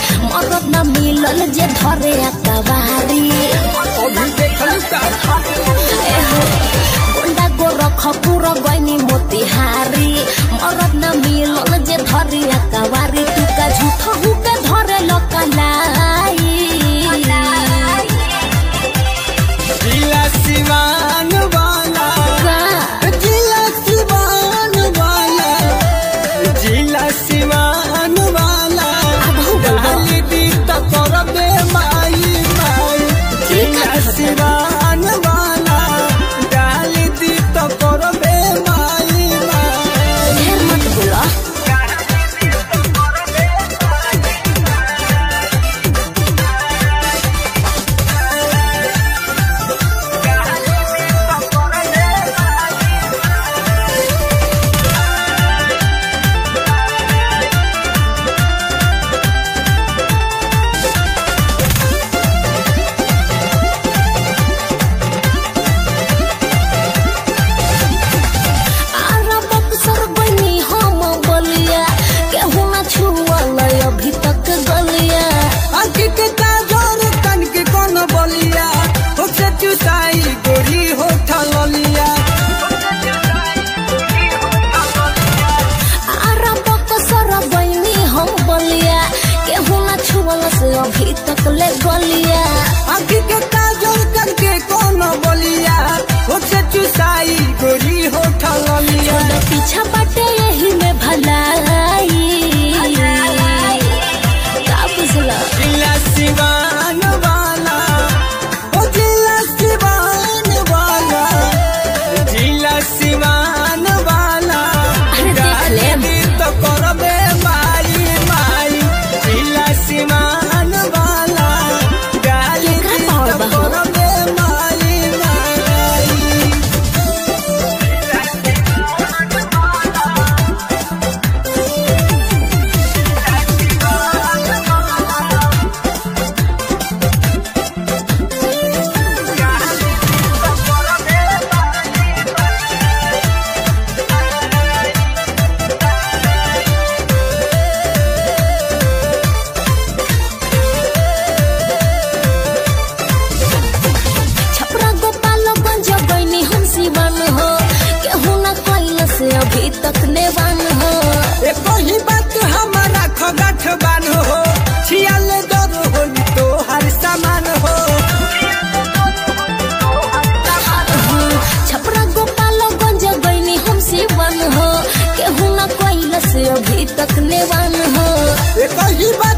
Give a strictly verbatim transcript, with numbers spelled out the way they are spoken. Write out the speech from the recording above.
मरद न मिलल जे धरे अकबारी गोंडा गोरखपुर गइनी मोतिहारी मरद न मिलल जे धरे अकबारी तू का झूठ हुके धरे लकलाई जिला सिवान वाला जिला सिवान वाला जिला सिवान वाला डाली दी तो करबे माई माई जिला सिवान वाला डाली दी तो करबे माई माई ढेर मत बोला अभी तक ले गलिया आखी के काजल करके कौन बोलिया होठे चुसाई गोरी होठा ललिया पीछा बाटे यही में भलाई का बुझला जिला सिवान वाला ओ जिला सिवान वाला जिला सिवान वाला अरे देख ले तो करबे माई माई जिला सिवान अभी तक नेवान हो एक ही बात हमारा खगाठ बान हो छियाल दर हो तो हर सामान हो छपरा गोपालगंज गइनी हम सिवन हो केहू न कोइला से अभी तक नेवान हो एक ही बात